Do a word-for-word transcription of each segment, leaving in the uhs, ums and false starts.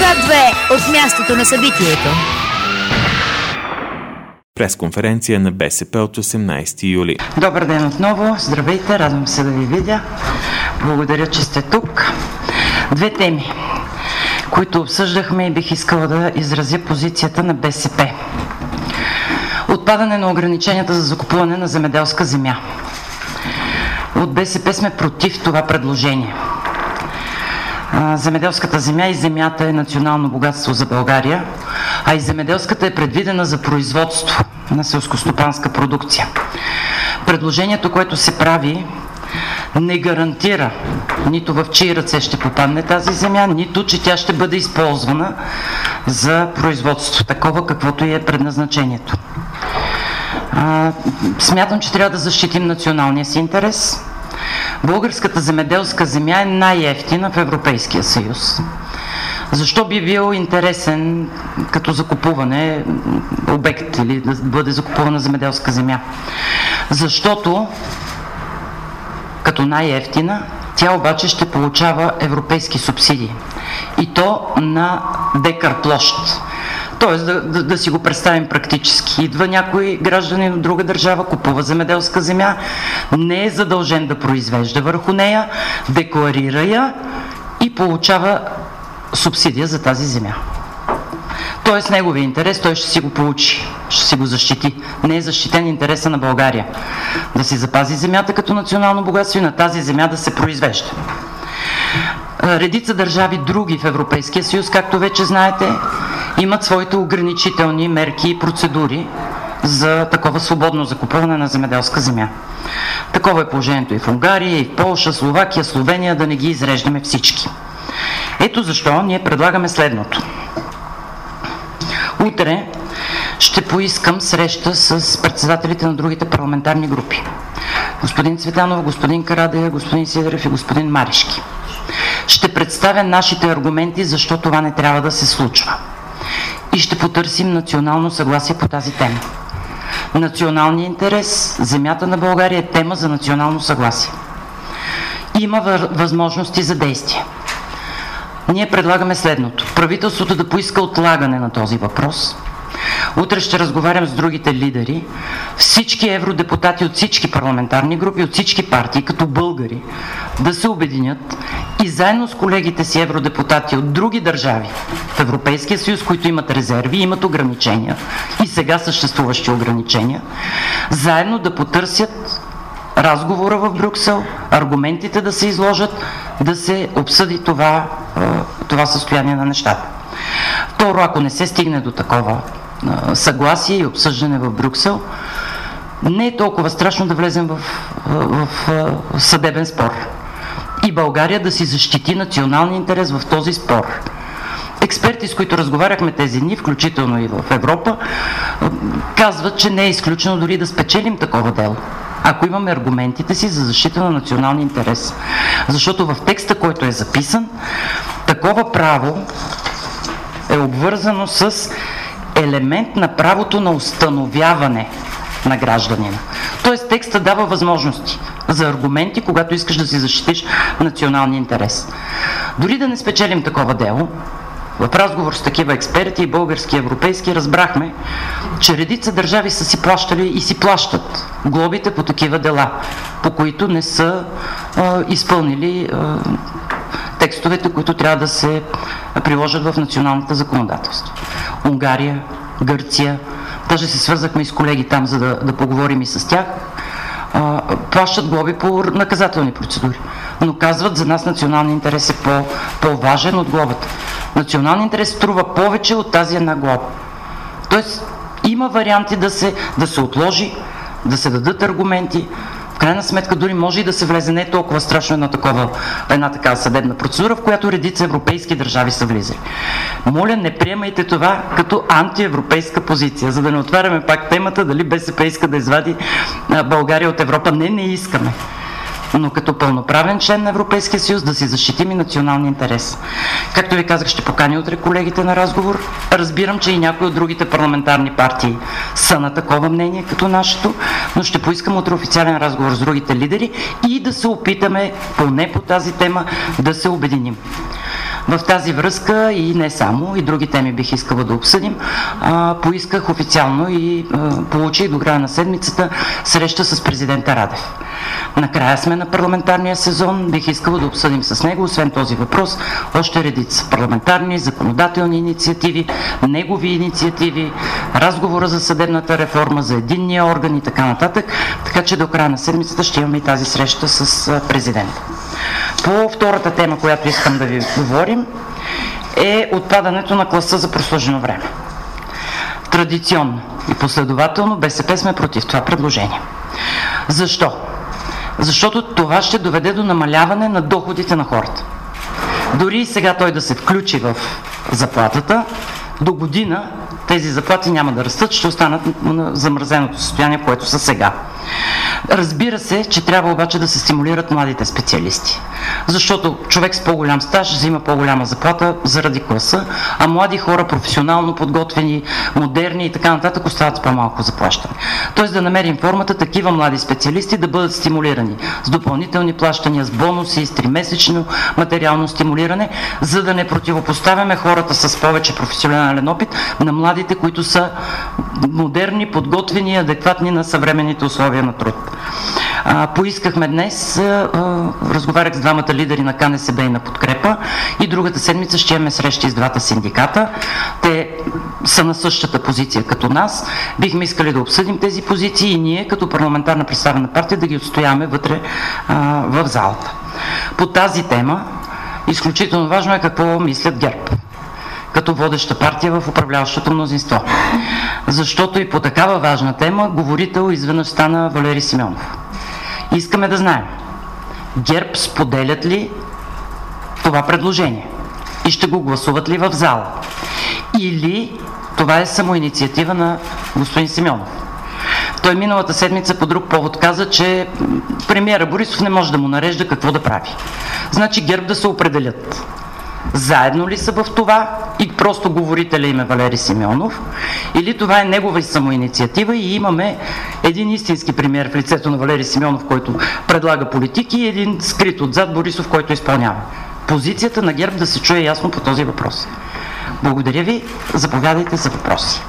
Свят две от мястото на събитието. Пресконференция на БСП от осемнайсети юли. Добър ден отново, здравейте, радвам се да ви видя. Благодаря, че сте тук. Две теми, които обсъждахме и бих искала да изразя позицията на БСП. Отпадане на ограниченията за закупуване на земеделска земя. От БСП сме против това предложение. Земеделската земя и земята е национално богатство за България, а и земеделската е предвидена за производство на селскостопанска продукция. Предложението, което се прави, не гарантира нито в чии ръце ще попадне тази земя, нито че тя ще бъде използвана за производство, такова каквото и е предназначението. А, смятам, че трябва да защитим националния си интерес. Българската земеделска земя е най-евтина в Европейския съюз. Защо би бил интересен като закупуване обект или да бъде закупувана земеделска земя? Защото като най-евтина, тя обаче ще получава европейски субсидии. И то на декар площ. Тоест да, да, да си го представим практически. Идва някой гражданин от друга държава, купува земеделска земя, не е задължен да произвежда върху нея, декларира я и получава субсидия за тази земя. Тоест неговия интерес, той ще си го получи, ще си го защити. Не е защитен интереса на България. Да си запази земята като национално богатство и на тази земя да се произвежда. Редица държави други в Европейския съюз, както вече знаете, имат своите ограничителни мерки и процедури за такова свободно закупуване на земеделска земя. Такова е положението и в Унгария, и в Полша, Словакия, Словения, да не ги изреждаме всички. Ето защо ние предлагаме следното. Утре ще поискам среща с председателите на другите парламентарни групи. Господин Цветанов, господин Карадея, господин Сидеров и господин Марешки. Ще представя нашите аргументи, защо това не трябва да се случва. И ще потърсим национално съгласие по тази тема. Националният интерес, земята на България е тема за национално съгласие. Има възможности за действие. Ние предлагаме следното. Правителството да поиска отлагане на този въпрос. Утре ще разговарям с другите лидери. Всички евродепутати от всички парламентарни групи, от всички партии, като българи, да се обединят и заедно с колегите си евродепутати от други държави в Европейския съюз, които имат резерви, имат ограничения и сега съществуващи ограничения, заедно да потърсят разговора в Брюксел, аргументите да се изложат, да се обсъди това, това състояние на нещата. Второ, ако не се стигне до такова съгласие и обсъждане в Брюксел, не е толкова страшно да влезем в, в, в съдебен спор. И България да си защити националния интерес в този спор. Експерти, с които разговаряхме тези дни, включително и в Европа, казват, че не е изключено дори да спечелим такова дело, ако имаме аргументите си за защита на националния интерес. Защото в текста, който е записан, такова право е обвързано с елемент на правото на установяване на гражданина. Тоест текста дава възможности за аргументи, когато искаш да си защитиш националния интерес. Дори да не спечелим такова дело, в разговор с такива експерти, и български, и европейски, разбрахме, че редица държави са си плащали и си плащат глобите по такива дела, по които не са а, изпълнили а, текстовете, които трябва да се приложат в националното законодателство. Унгария, Гърция, даже се свързахме и с колеги там, за да, да поговорим и с тях, а, плащат глоби по наказателни процедури. Но казват, за нас националният интерес е по, по-важен от глобата. Националният интерес струва повече от тази една глоба. Тоест, има варианти да се, да се отложи, да се дадат аргументи. В крайна сметка дори може и да се влезе, не е толкова страшно една такова, една такава съдебна процедура, в която редица европейски държави са влизали. Моля, не приемайте това като антиевропейска позиция, за да не отваряме пак темата дали БСП иска да извади България от Европа. Не, не искаме. Но като пълноправен член на Европейския съюз да си защитим и националния интерес. Както ви казах, ще поканя утре колегите на разговор. Разбирам, че и някои от другите парламентарни партии са на такова мнение като нашето, но ще поискам утре официален разговор с другите лидери и да се опитаме поне по тази тема да се обединим. В тази връзка и не само, и други теми бих искала да обсъдим, а, поисках официално и а, получих до края на седмицата среща с президента Радев. Накрая сме на парламентарния сезон, бих искала да обсъдим с него, освен този въпрос, още редица парламентарни, законодателни инициативи, негови инициативи, разговора за съдебната реформа, за единния орган и така нататък, така че до края на седмицата ще имаме и тази среща с президента. По втората тема, която искам да ви говорим, е отпадането на класа за прослужено време. Традиционно и последователно БСП сме против това предложение. Защо? Защото това ще доведе до намаляване на доходите на хората. Дори и сега той да се включи в заплатата, до година тези заплати няма да растат, ще останат на замразеното състояние, в което са сега. Разбира се, че трябва обаче да се стимулират младите специалисти, защото човек с по-голям стаж взима по-голяма заплата заради класа, а млади хора, професионално подготвени, модерни и така нататък, остават с по-малко заплащане. Тоест да намерим формата такива млади специалисти да бъдат стимулирани с допълнителни плащания, с бонуси, с тримесечно материално стимулиране, за да не противопоставяме хората с повече професионален опит на младите, които са модерни, подготвени и адекватни на съвременните условия на труд. А, поискахме днес, а, разговарях с двамата лидери на КНСБ и на Подкрепа и другата седмица ще имаме срещи с двата синдиката. Те са на същата позиция като нас. Бихме искали да обсъдим тези позиции и ние като парламентарна представена партия да ги отстояваме вътре а, в залата. По тази тема изключително важно е какво мислят ГЕРБ като водеща партия в управляващото мнозинство. Защото и по такава важна тема говорител изведнъж стана Валери Симеонов. Искаме да знаем, ГЕРБ споделят ли това предложение и ще го гласуват ли в зала? Или това е самоинициатива на господин Симеонов? Той миналата седмица по друг повод каза, че премиера Борисов не може да му нарежда какво да прави. Значи ГЕРБ да се определят. Заедно ли са в това и просто говорителя им е Валери Симеонов, или това е негова самоинициатива и имаме един истински премиер в лицето на Валери Симеонов, който предлага политики, и един скрит отзад Борисов, който изпълнява. Позицията на ГЕРБ да се чуе ясно по този въпрос. Благодаря ви, заповядайте за въпроси.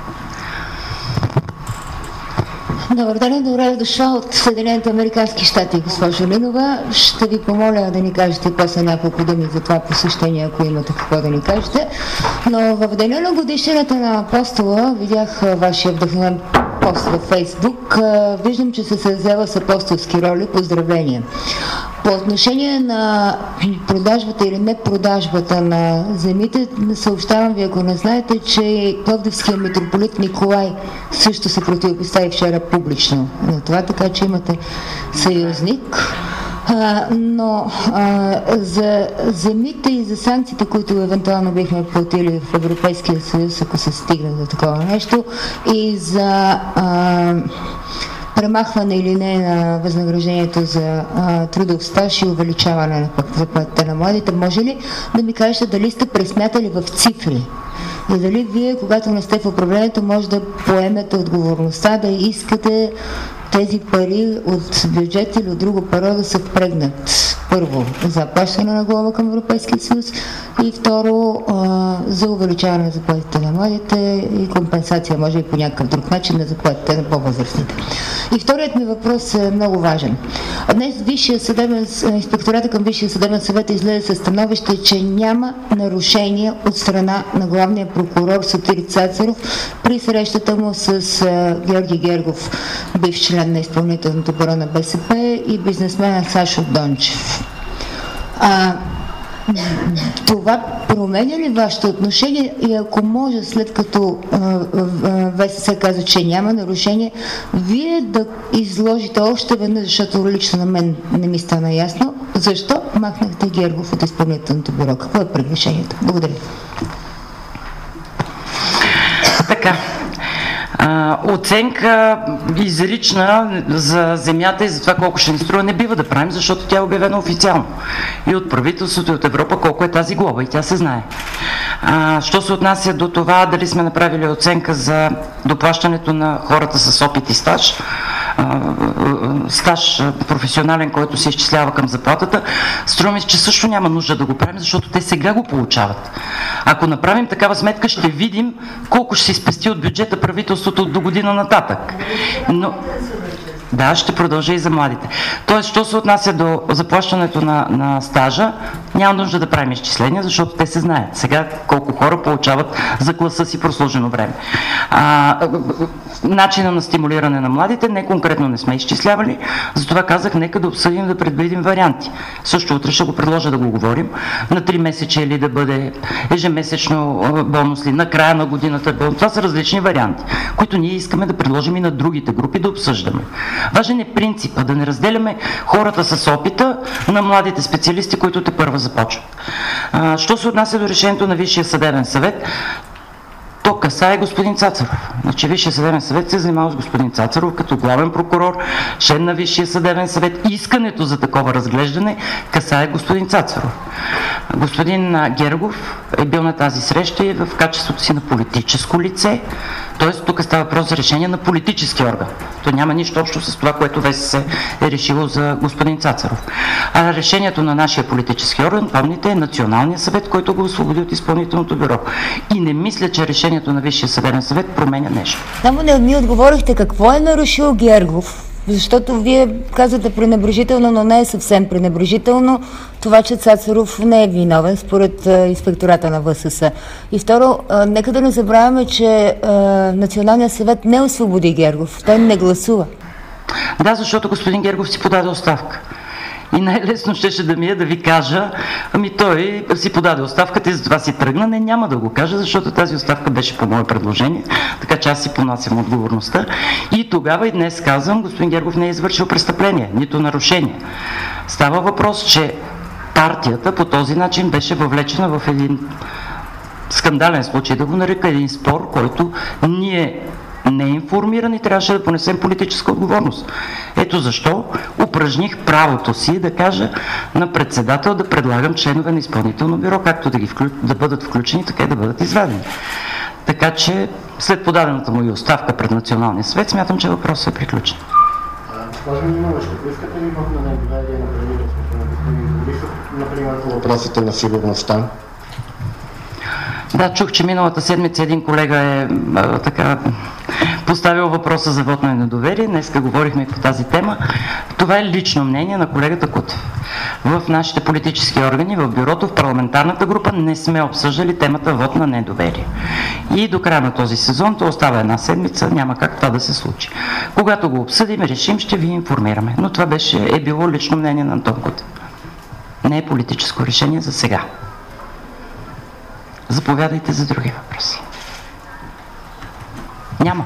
Добър ден, добре дошла от Съединените американски щати, госпожо Линова. Ще ви помоля да ни кажете после няколко думи за това посещение, ако имате какво да ни кажете. Но в деня на годишнината на Апостола видях вашия вдъхновен пост във Фейсбук. Виждам, че се се взела с апостолски роли. Поздравления! По отношение на продажбата или не продажбата на земите, съобщавам ви, ако не знаете, че пловдивският митрополит Николай също се противопостави вчера публично на това, така че имате съюзник. А, но а, за земите и за санкциите, които евентуално бихме платили в Европейския съюз, ако се стигне до такова нещо, и за а, премахване или не на възнаграждението за а, трудов стаж и увеличаване на заплатите на младите, може ли да ми кажете дали сте пресмятали в цифри? И дали вие, когато не сте в управлението, може да поемете отговорността да искате тези пари от бюджет или от друго паро да се впрегнат? Първо, за плащане на глава към Европейския съюз и второ, а, за увеличаване на заплатите на младите и компенсация, може и по някакъв друг начин, на заплатите на по-възрастните. И вторият ми въпрос е много важен. Днес Висшия съдебен, инспектората към Висшия съдебен съвет излезе със становище, че няма нарушение от страна на главния прокурор Сотир Цацаров при срещата му с а, Георги Гергов, бивш член на изпълнителното бюро на БСП, и бизнесмена Сашо Дончев. А, това променя ли вашето отношение и ако може, след като ВСС каза, че няма нарушение, вие да изложите още веднъж, защото лично на мен не ми стана ясно, защо махнахте Гергов от изпълнителното бюро? Какво е предрешението? Благодаря. Така. А, оценка изрична за земята и за това колко ще ни струва не бива да правим, защото тя е обявена официално и от правителството, и от Европа колко е тази глоба и тя се знае. А, що се отнася до това дали сме направили оценка за доплащането на хората с опит и стаж, а, стаж професионален, който се изчислява към заплатата, струва ми се, че също няма нужда да го правим, защото те сега го получават. Ако направим такава сметка, ще видим колко ще се спести от бюджета правителството до година нататък. Но да, ще продължа и за младите. Тоест, що се отнася до заплащането на, на стажа, няма нужда да правим изчисления, защото те се знаят сега колко хора получават за класа си прослужено време. А, начина на стимулиране на младите не конкретно не сме изчислявали, затова казах, нека да обсъдим, да предвидим варианти. Също утре ще го предложа да го говорим. На три месече или да бъде ежемесечно бонус ли, на края на годината бонус. Това са различни варианти, които ние искаме да предложим и на другите групи да обсъждаме. Важен е принципа да не разделяме хората с опита на младите специалисти, които те първа започват. А, що се отнася до решението на Висшия съдебен съвет, то касае господин Цацаров. Значи Висшия съдебен съвет се занимава с господин Цацаров като главен прокурор, член на Висшия съдебен съвет. Искането за такова разглеждане касае господин Цацаров. Господин Гергов е бил на тази среща и в качеството си на политическо лице, т.е. тук става въпрос за решение на политически орган. То няма нищо общо с това, което ВСС е решило за господин Цацаров. А решението на нашия политически орган, помните, е Националния съвет, който го освободи от изпълнителното бюро. И не мисля, че решението на Висшия съдебен съвет променя нещо. Само не ми отговорихте какво е нарушил Гергов, защото вие казвате пренебрежително, но не е съвсем пренебрежително това, че Цацаров не е виновен според а, инспектората на ВСС. И второ, а, нека да не забравяме, че а, Националният съвет не освободи Гергов, той не гласува. Да, защото господин Гергов си подаде оставка. И най-лесно щеше да ми е да ви кажа, ами той си подаде оставката и затова си тръгна. Не, няма да го кажа, защото тази оставка беше по мое предложение, така че аз си понасям отговорността. И тогава и днес казвам, господин Гергов не е извършил престъпление, нито нарушение. Става въпрос, че партията по този начин беше въвлечена в един скандален случай, да го нарека един спор, който ние не информирани, трябваше да понесем политическа отговорност. Ето защо упражних правото си да кажа на председател да предлагам членове на изпълнително бюро, както да, ги вклю... да бъдат включени, така и да бъдат извадени. Така че след подадената му и оставка пред Националния съвет, смятам, че въпросът е приключен. Госпожо Нинова, ще поискате ли вот на недоверие на правителството на господин Борисов, например, по въпросите на сигурността? Да, чух, че миналата седмица един колега е а, така поставил въпроса за вот на недоверие. Днеска говорихме по тази тема. Това е лично мнение на колегата Кутев. В нашите политически органи, в бюрото, в парламентарната група не сме обсъждали темата вот на недоверие. И до края на този сезон, то остава една седмица, няма как това да се случи. Когато го обсъдим, решим, ще ви информираме. Но това беше, е било лично мнение на Антон Кутев. Не е политическо решение за сега. Заповядайте за други въпроси. Няма.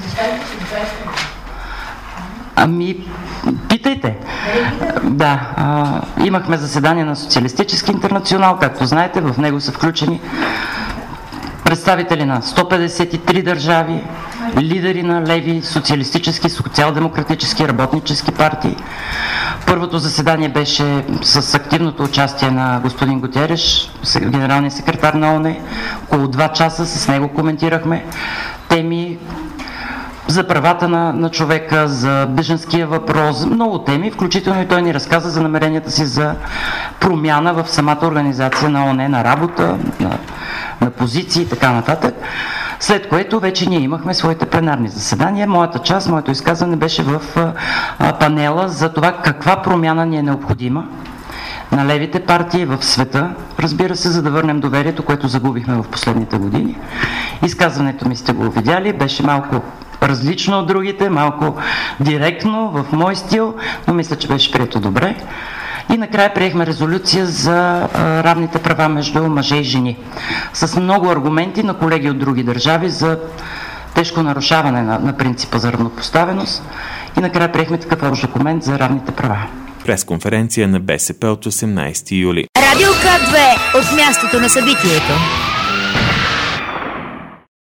Ами, питайте. Да, а, имахме заседание на Социалистически интернационал, както знаете, в него са включени представители на сто петдесет и три държави, лидери на леви, социалистически, социал-демократически, работнически партии. Първото заседание беше с активното участие на господин Гутереш, генералния секретар на ООН. Около два часа с него коментирахме теми за правата на, на човека, за бежанския въпрос, много теми, включително и той ни разказа за намеренията си за промяна в самата организация на ООН, на работа, на, на позиции и така нататък. След което вече ние имахме своите пленарни заседания. Моята част, моето изказване беше в а, панела за това каква промяна ни е необходима на левите партии в света, разбира се, за да върнем доверието, което загубихме в последните години. Изказването ми сте го видяли, беше малко различно от другите, малко директно, в мой стил, но мисля, че беше прието добре. И накрая приехме резолюция за а, равните права между мъже и жени. С много аргументи на колеги от други държави за тежко нарушаване на, на принципа за равнопоставеност. И накрая приехме такъв общ документ за равните права. Пресконференция на БСП от осемнадесети юли. Радио К две от мястото на събитието.